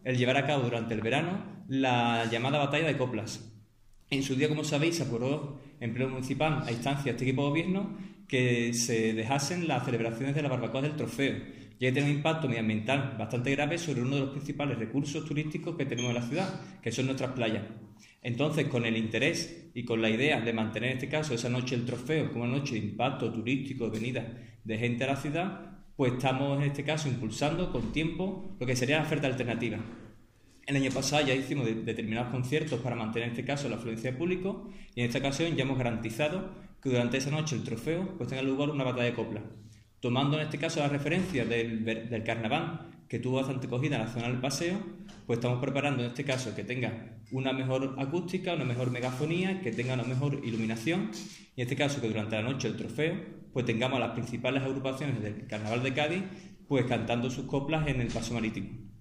el llevar a cabo durante el verano la llamada Batalla de Coplas. En su día, como sabéis, se acordó en pleno municipal, a instancia de este equipo de gobierno, que se dejasen las celebraciones de la barbacoa del Trofeo, ya que tiene un impacto medioambiental bastante grave sobre uno de los principales recursos turísticos que tenemos en la ciudad, que son nuestras playas. Entonces, con el interés y con la idea de mantener en este caso esa noche del Trofeo como una noche de impacto turístico, de venida de gente a la ciudad, pues estamos en este caso impulsando con tiempo lo que sería la oferta alternativa. El año pasado ya hicimos determinados conciertos para mantener en este caso la afluencia de público y en esta ocasión ya hemos garantizado que durante esa noche el Trofeo pues tenga lugar una batalla de coplas. Tomando en este caso la referencia del carnaval, que tuvo bastante acogida en la zona del paseo, pues estamos preparando en este caso que tenga una mejor acústica, una mejor megafonía, que tenga una mejor iluminación y en este caso que durante la noche del Trofeo pues tengamos a las principales agrupaciones del Carnaval de Cádiz pues cantando sus coplas en el paso marítimo.